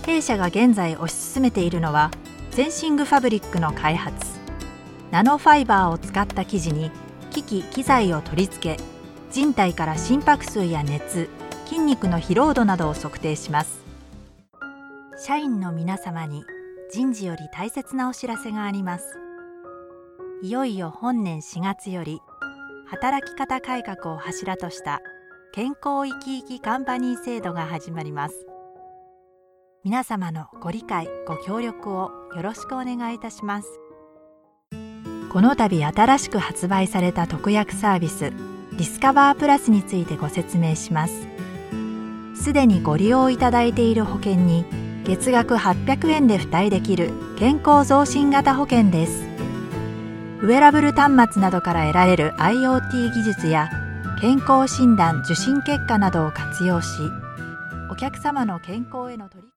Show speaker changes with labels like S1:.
S1: 弊社が現在推し進めているのはゼンシングファブリックの開発。ナノファイバーを使った生地に機器・機材を取り付け、人体から心拍数や熱、筋肉の疲労度などを測定します。社員の皆様に人事より大切なお知らせがあります。いよいよ本年4月より働き方改革を柱とした健康生き生きカンパニー制度が始まります。皆様のご理解ご協力をよろしくお願いいたします。この度新しく発売された特約サービスディスカバープラスについてご説明します。すでにご利用いただいている保険に月額800円で付帯できる健康増進型保険です。ウェアラブル端末などから得られる IoT 技術や健康診断受診結果などを活用し、お客様の健康への取り